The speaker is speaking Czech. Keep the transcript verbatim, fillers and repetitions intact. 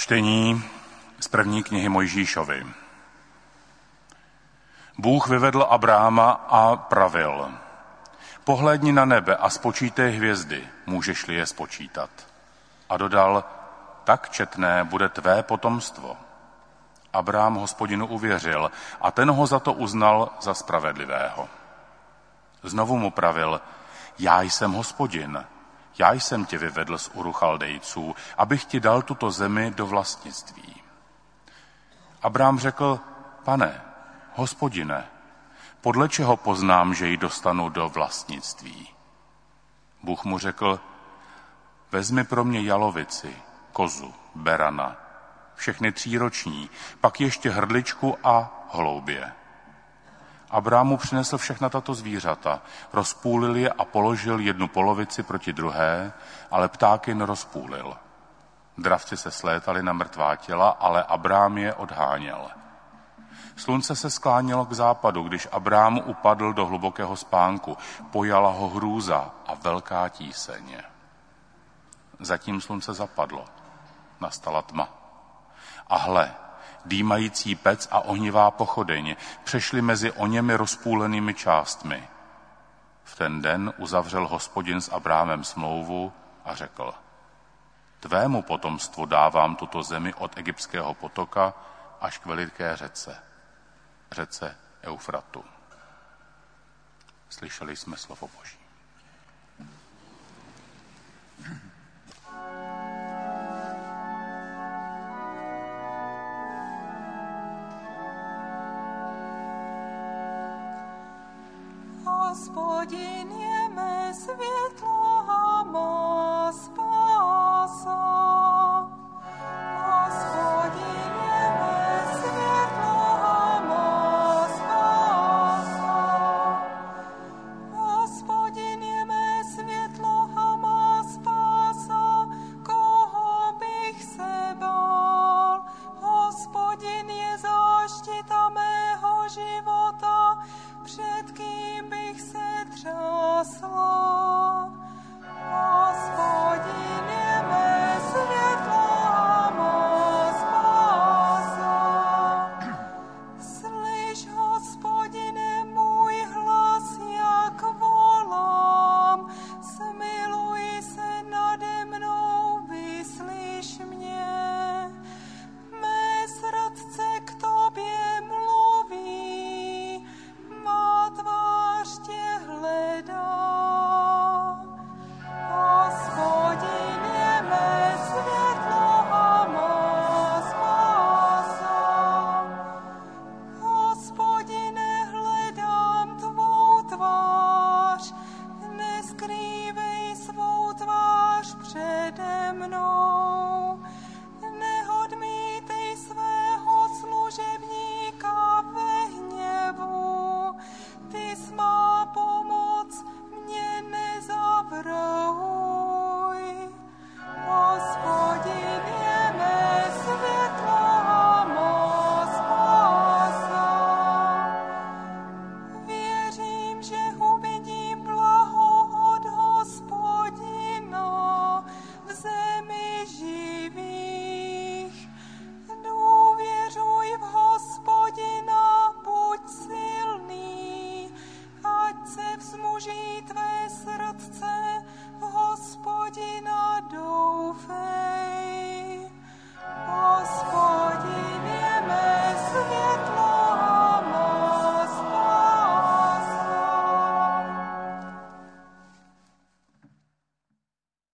Čtení z první knihy Mojžíšovy. Bůh vyvedl Abráma a pravil: Pohlédni na nebe a spočítej hvězdy, můžeš-li je spočítat. A dodal: tak četné bude tvé potomstvo. Abrám Hospodinu uvěřil a ten ho za to uznal za spravedlivého. Znovu mu pravil: já jsem Hospodin, já jsem tě vyvedl z Uru Chaldejců, abych ti dal tuto zemi do vlastnictví. Abrám řekl: Pane, Hospodine, podle čeho poznám, že ji dostanu do vlastnictví? Bůh mu řekl: vezmi pro mě jalovici, kozu, berana, všechny tříroční, pak ještě hrdličku a holoubě. Abrám mu přinesl všechna tato zvířata, rozpůlil je a položil jednu polovici proti druhé, ale ptáky nerozpůlil. Dravci se slétali na mrtvá těla, ale Abrám je odháněl. Slunce se sklánělo k západu, když Abrám upadl do hlubokého spánku. Pojala ho hrůza a velká tíseň. Zatím slunce zapadlo, nastala tma. A hle, dýmající pec a ohnivá pochodeň přešly mezi oněmi rozpůlenými částmi. V ten den uzavřel Hospodin s Abrámem smlouvu a řekl: tvému potomstvu dávám tuto zemi od egyptského potoka až k veliké řece, řece Eufratu. Slyšeli jsme slovo Boží. Hospodin je mé světlo a má spása.